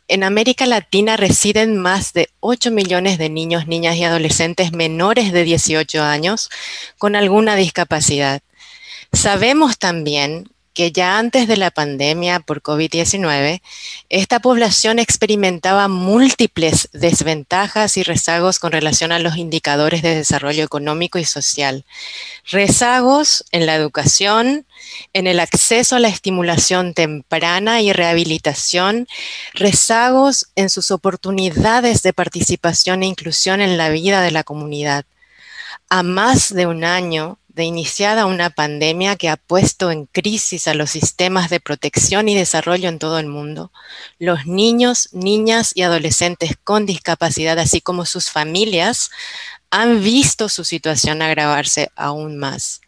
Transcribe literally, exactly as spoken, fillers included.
En América Latina residen más de ocho millones de niños, niñas y adolescentes menores de dieciocho años con alguna discapacidad. Sabemos también que ya antes de la pandemia por COVID diecinueve, esta población experimentaba múltiples desventajas y rezagos con relación a los indicadores de desarrollo económico y social. Rezagos en la educación, en el acceso a la estimulación temprana y rehabilitación, rezagos en sus oportunidades de participación e inclusión en la vida de la comunidad. A más de un año de iniciada una pandemia que ha puesto en crisis a los sistemas de protección y desarrollo en todo el mundo, los niños, niñas y adolescentes con discapacidad, así como sus familias, han visto su situación agravarse aún más.